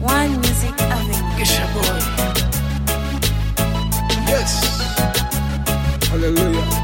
One Music Avenue. Gesha boy. Yes. Hallelujah.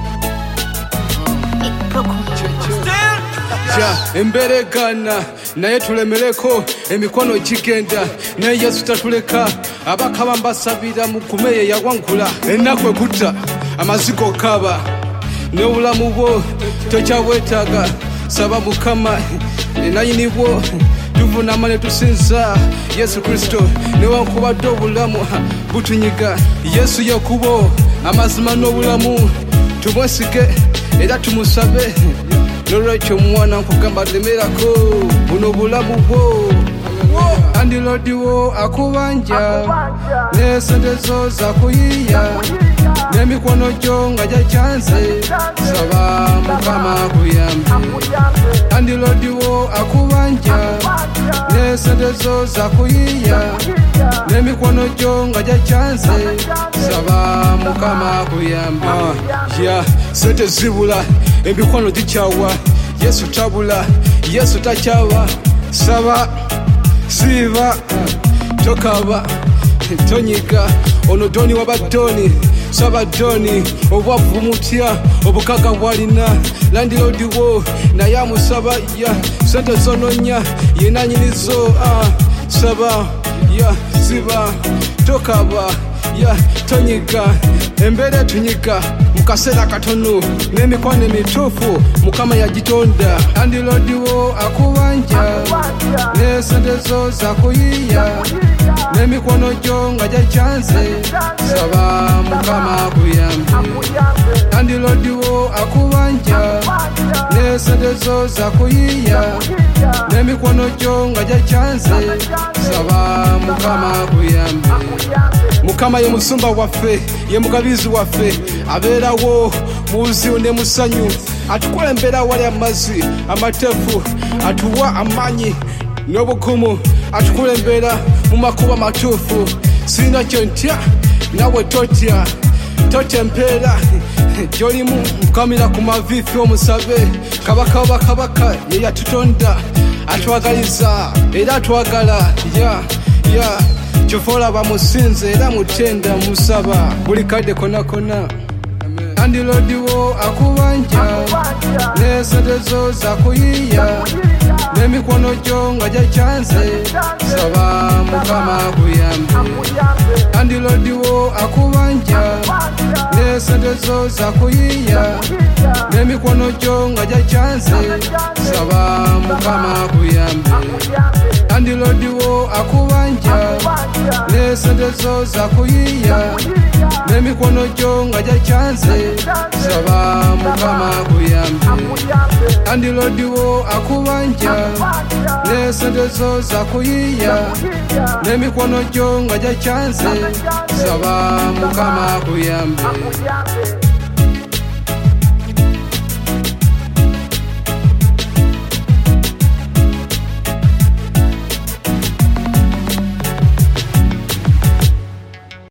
Emberegana naye tulemereko emikono gigenda naye Yesu tatuleka abakaba mbasabira mukumeye yawangula ennaku ekutta amazigo kaba n'obulamu bwo tokyabwetaaga saba Mukama enayini bwo tuvunama ne tusinza Yesu Kristo newankubadde obulamu butunyiga Yesu yakubo amazima n'obulamu tumwesige era tumusabe n'olwekyo mwana nkugamba lemerako buno bulamu bwo Landlord wo akubanja n'esente zo zakuyiya n'emikono gyo nga gyakyanze saba Mukama akuyambe Landlord wo akubanja n'esente zo zakuyiya n'emikono gyo nga gyakyanze saba Mukama akuyambe sente zibula emikono gikyawa Yesu tabula Yesu takyawa saba siva tokaba tonyiga ono doni wabadoni saba doni obwavu mutya obukaga bwalina Landlord wo naye amusaba ya sente zononya yenanyinizo saba ya siva tokaba ya tonyiga embere tunyiga mukasera katono n'emikono emituufu Mukama yagitonda Landlord wo akubanja n'esente zo zakuyiya n'emikono gyo nga gyakyanze saba Mukama akuyambe Landlord wo akubanja n'esente zo zakuyiya n'emikono gyo nga gyakyanze saba Mukama akuyambe Mukama ye musumba waffe ye mugabizi waffe abeerawo muzibu ne musanyu atukulembera wali amazzi amateefu atuwa amaanyi n'obugumu atukulembera mu makubo matuufu sirina kyontya nawe totya empeera gy'olimu mukamira ku maviifi omusabe kabaka wabakabaka ye yatutonda atwagaliza era atwagala kyova olaba musinze era mutenda musaba buli kadde konakona Landlord wo akubanja n'esente zo zakuyiya n'emikono gyo nga gyakyanze saba Mukama akuyambe Landlord wo akubanja n'esente zo zakuyiya n'emikono gyo nga gyakyanze saba Mukama akuyambe Landlord wo akubanja n'esente zo zakuyiya n'emikono gyo nga gyakyanze saba Mukama akuyambe Landlord wo akubanja n'esente zo zakuyiya n'emikono gyo nga gyakyanze saba Mukama akuyambe